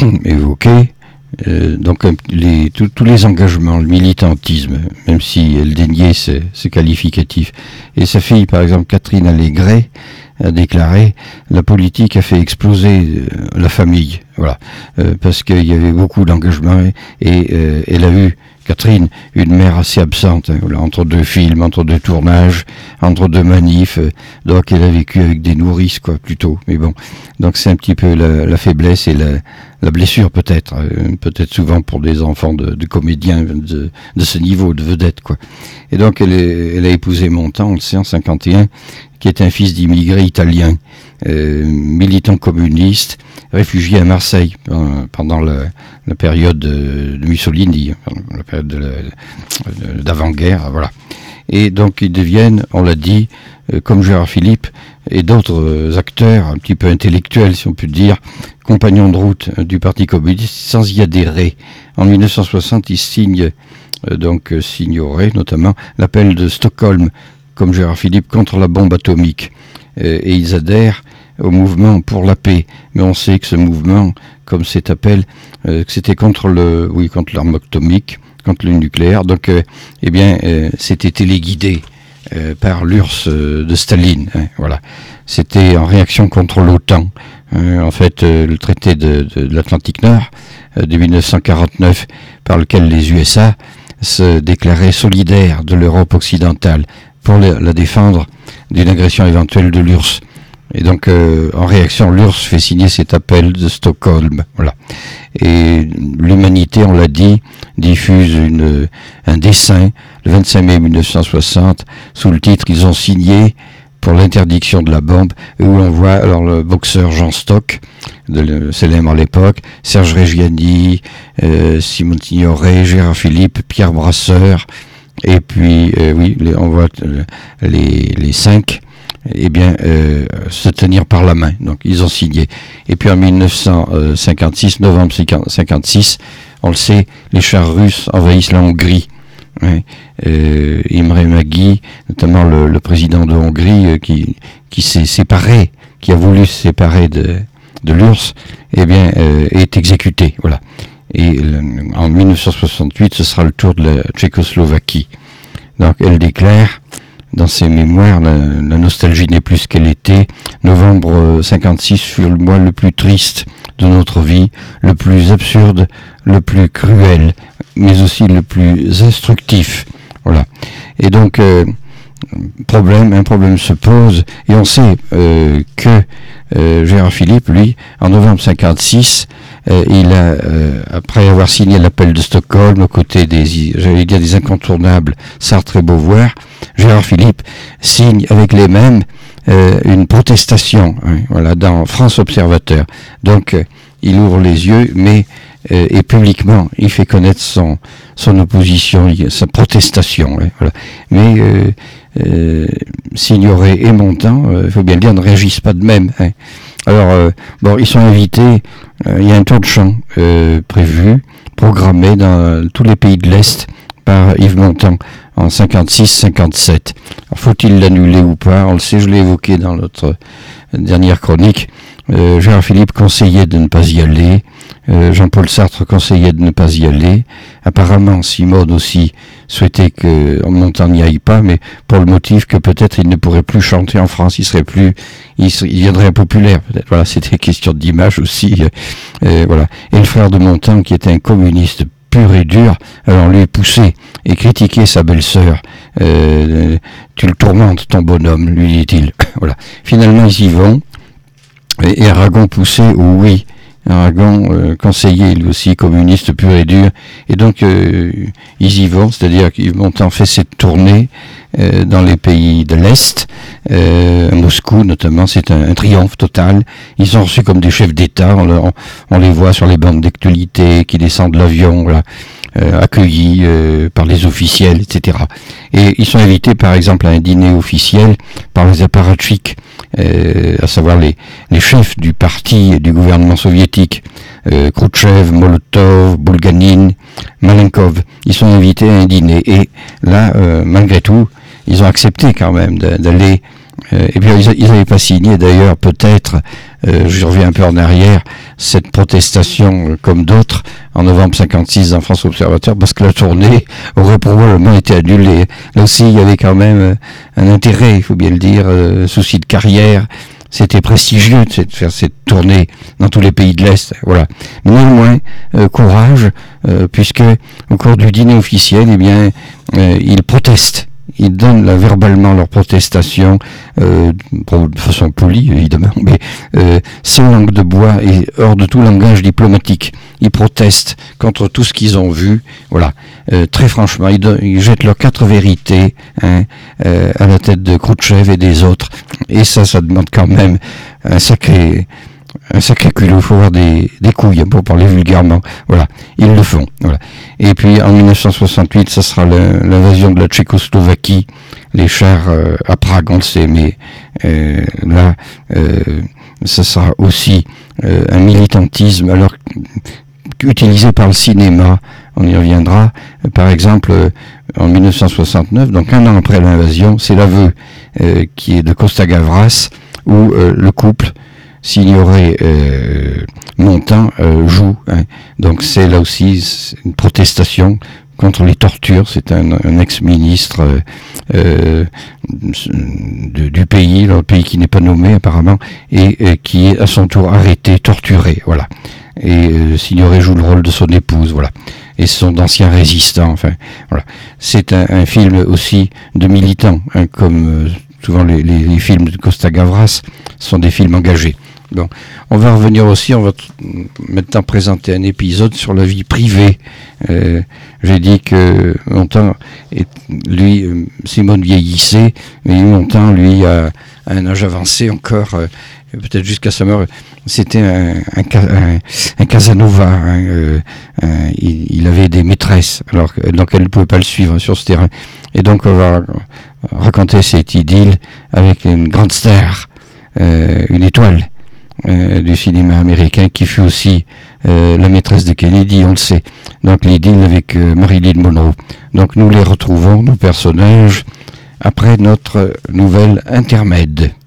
évoqué. Donc tous les engagements, le militantisme, même si elle déniait ce qualificatif. Et sa fille, par exemple, Catherine Allégret, a déclaré: la politique a fait exploser la famille, voilà, parce qu'il y avait beaucoup d'engagement et elle a eu, Catherine, une mère assez absente, voilà, entre deux films, entre deux tournages, entre deux manifs, donc elle a vécu avec des nourrices, quoi, plutôt. Mais bon, donc c'est un petit peu la faiblesse et la blessure, peut-être souvent pour des enfants de comédiens de ce niveau, de vedette, quoi. Et donc elle a épousé Montand, on le sait, en 51, qui est un fils d'immigrés italiens, militant communiste, réfugié à Marseille pendant la période de Mussolini, la période d'avant-guerre, voilà. Et donc ils deviennent, on l'a dit, comme Gérard Philippe et d'autres acteurs un petit peu intellectuels, si on peut dire, compagnons de route du Parti communiste, sans y adhérer. En 1960, ils signerait notamment l'appel de Stockholm, comme Gérard Philippe, contre la bombe atomique. Et ils adhèrent au mouvement pour la paix. Mais on sait que ce mouvement, comme cet appel, que c'était contre l'arme atomique, contre le nucléaire. Donc, c'était téléguidé par l'URSS de Staline. Voilà. C'était en réaction contre l'OTAN. En fait, le traité de l'Atlantique Nord de 1949, par lequel les USA se déclaraient solidaires de l'Europe occidentale pour la défendre d'une agression éventuelle de l'URSS. Et donc, en réaction, l'URSS fait signer cet appel de Stockholm. Voilà. Et l'humanité, on l'a dit, diffuse un dessin le 25 mai 1960 sous le titre « Ils ont signé pour l'interdiction de la bombe », où on voit alors le boxeur Jean Stock, célèbre à l'époque, Serge Reggiani, Simone Signoret, Gérard Philippe, Pierre Brasseur, et puis on voit les 5 se tenir par la main. Donc ils ont signé. Et puis en 1956, novembre 1956, on le sait, les chars russes envahissent la Hongrie. Imre Nagy, notamment le président de Hongrie, qui s'est séparé, qui a voulu se séparer de l'URSS, est exécuté. Voilà. Et en 1968, ce sera le tour de la Tchécoslovaquie. Donc elle déclare dans ses mémoires, la nostalgie n'est plus ce qu'elle était. Novembre 56 fut le mois le plus triste de notre vie, le plus absurde, le plus cruel, mais aussi le plus instructif. Voilà. Et donc, un problème se pose, et on sait que Gérard Philippe, lui, en novembre 56, il a, après avoir signé l'appel de Stockholm, aux côtés des incontournables Sartre et Beauvoir, Gérard Philippe signe avec les mêmes une protestation, voilà, dans France Observateur. Donc, il ouvre les yeux, mais et publiquement, il fait connaître son opposition, sa protestation. Voilà. Mais Signoret et Montand, il faut bien le dire, ne réagissent pas de même. Alors, ils sont invités, il y a un tour de chant prévu, programmé dans tous les pays de l'Est par Yves Montand en 56-57. Faut-il l'annuler ou pas? On le sait, je l'ai évoqué dans notre dernière chronique. Gérard Philippe conseillait de ne pas y aller, Jean-Paul Sartre conseillait de ne pas y aller, apparemment Simone aussi souhaitait que Montand n'y aille pas, mais pour le motif que peut-être il ne pourrait plus chanter en France, il deviendrait impopulaire, peut-être. Voilà, c'était question d'image aussi, voilà. Et le frère de Montand, qui était un communiste pur et dur, alors lui poussait et critiquait sa belle-sœur. Tu le tourmentes, ton bonhomme, lui dit-il. Voilà. Finalement, ils y vont. Et Aragon poussait au oui. Aragon conseiller, lui aussi, communiste pur et dur. Et donc, ils y vont, c'est-à-dire qu'ils ont fait cette tournée dans les pays de l'Est, à Moscou notamment, c'est un triomphe total. Ils sont reçus comme des chefs d'État, on les voit sur les bandes d'actualité, qui descendent de l'avion, voilà, accueillis par les officiels, etc. Et ils sont invités, par exemple, à un dîner officiel par les apparatchiks, à savoir les chefs du parti et du gouvernement soviétique, Khrouchtchev, Molotov, Bulganin, Malenkov. Ils sont invités à un dîner. Et là, malgré tout, ils ont accepté quand même d'aller Et puis ils n'avaient pas signé d'ailleurs peut-être, je reviens un peu en arrière, cette protestation comme d'autres en novembre 56 dans France Observateur, parce que la tournée aurait probablement été annulée. Là aussi il y avait quand même un intérêt, il faut bien le dire, souci de carrière. C'était prestigieux de faire cette tournée dans tous les pays de l'Est, voilà. Néanmoins, courage, puisque au cours du dîner officiel, eh bien, ils protestent. Ils donnent là, verbalement leur protestation, de façon polie évidemment, mais sans langue de bois et hors de tout langage diplomatique. Ils protestent contre tout ce qu'ils ont vu, voilà. Très franchement, ils jettent leurs 4 vérités à la tête de Khrouchtchev et des autres, et ça demande quand même un sacré culot, il faut avoir des couilles pour parler vulgairement, voilà, ils le font, voilà. Et puis en 1968, ça sera l'invasion de la Tchécoslovaquie, les chars à Prague, on le sait, mais là, ça sera aussi un militantisme, alors utilisé par le cinéma, on y reviendra, par exemple, en 1969, donc un an après l'invasion, c'est l'aveu qui est de Costa Gavras, où le couple Signoret Montant joue, hein. Donc c'est là aussi une protestation contre les tortures. C'est un ex-ministre du pays, le pays qui n'est pas nommé apparemment, et qui est à son tour arrêté, torturé, voilà. Et Signoret joue le rôle de son épouse, voilà. Et ce sont d'anciens résistants, enfin, voilà. C'est un film aussi de militants, hein, comme souvent les films de Costa Gavras sont des films engagés. Bon, on va revenir aussi, on va maintenant présenter un épisode sur la vie privée. J'ai dit que Montand, lui, Simone vieillissait, mais Montand, lui, à un âge avancé encore, peut-être jusqu'à sa mort, c'était un Casanova. Hein, il avait des maîtresses, donc elle ne pouvait pas le suivre sur ce terrain. Et donc on va raconter cette idylle avec une grande star, une étoile du cinéma américain, qui fut aussi la maîtresse de Kennedy, on le sait. Donc l'idylle avec Marilyn Monroe. Donc nous les retrouvons, nos personnages, après notre nouvelle intermède.